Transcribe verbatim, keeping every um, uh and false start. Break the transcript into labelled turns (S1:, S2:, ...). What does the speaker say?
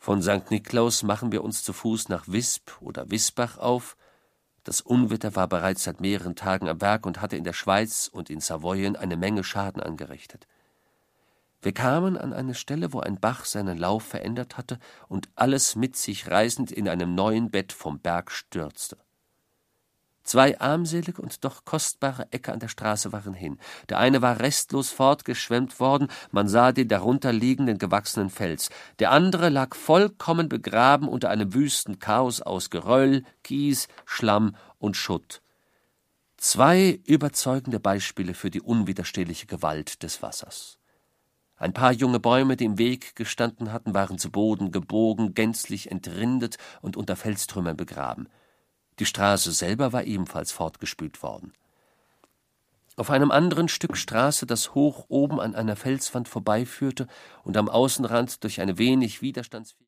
S1: Von Sankt Niklaus machen wir uns zu Fuß nach Visp oder Visbach auf. Das Unwetter war bereits seit mehreren Tagen am Werk und hatte in der Schweiz und in Savoyen eine Menge Schaden angerichtet. Wir kamen an eine Stelle, wo ein Bach seinen Lauf verändert hatte und alles mit sich reißend in einem neuen Bett vom Berg stürzte. Zwei armselige und doch kostbare Äcker an der Straße waren hin. Der eine war restlos fortgeschwemmt worden, man sah den darunter liegenden gewachsenen Fels. Der andere lag vollkommen begraben unter einem wüsten Chaos aus Geröll, Kies, Schlamm und Schutt. Zwei überzeugende Beispiele für die unwiderstehliche Gewalt des Wassers. Ein paar junge Bäume, die im Weg gestanden hatten, waren zu Boden gebogen, gänzlich entrindet und unter Felstrümmern begraben. Die Straße selber war ebenfalls fortgespült worden. Auf einem anderen Stück Straße, das hoch oben an einer Felswand vorbeiführte und am Außenrand durch eine wenig widerstandsfähige